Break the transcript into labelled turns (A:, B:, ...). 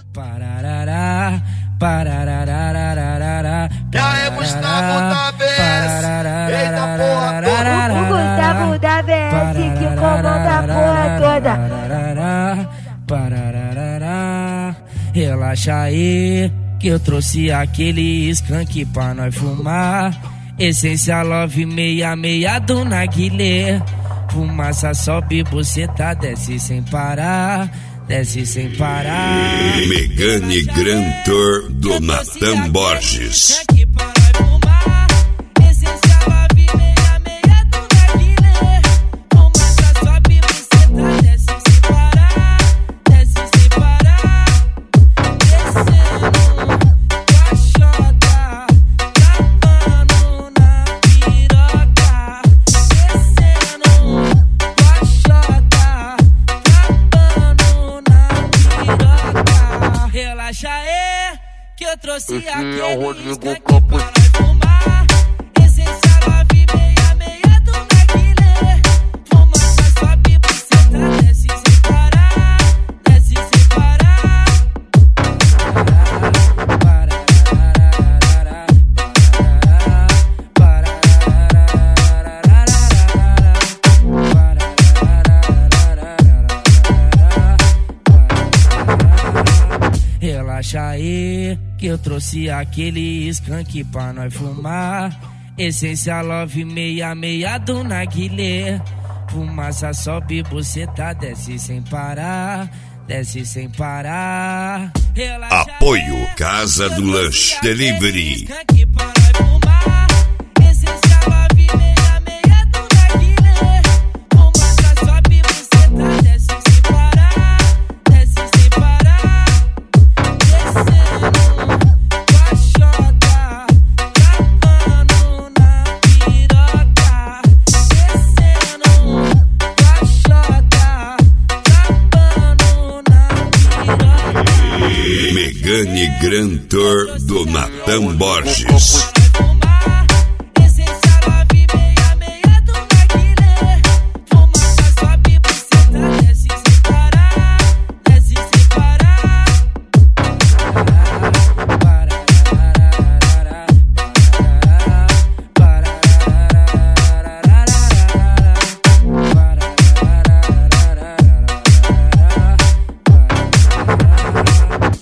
A: Pararará, pararararararará.
B: E aí, Gustavo da BS. Eita porra toda.
C: O Gustavo da BS que comanda a porra toda.
A: Parararará, relaxa aí, que eu trouxe aquele skunk pra nós fumar. Essência Love 66 do Narguilé. Fumaça sobe, buceta desce sem parar. Desce sem parar.
D: Megane Grand Tour do Natan Borges.
A: Relaxa aí, que eu trouxe aquele skunk
B: Campos.
A: pra nós fumar. Essência Love 66 do Narguilé. Fumaça sobe, buceta desce sem parar. Desce sem parar. Relaxa aí, que eu trouxe aquele skunk pra nós fumar. Essência Love 66 do Narguilé. Fumaça sobe, buceta desce sem parar. Desce sem parar. Relaxa
D: Apoio
A: aí,
D: Casa
A: que eu
D: do
A: trouxe
D: Lanche
A: aquele
D: Delivery.
A: skunk pra nós fumar. Essência Love 66 do Narguilé. Fumaça sobe, buceta desce sem parar. Desce sem parar. Descendo com a xota, travando na piroca. Descendo com a xota, travando na piroca.
D: Megane Grand Tour do Natan Borges.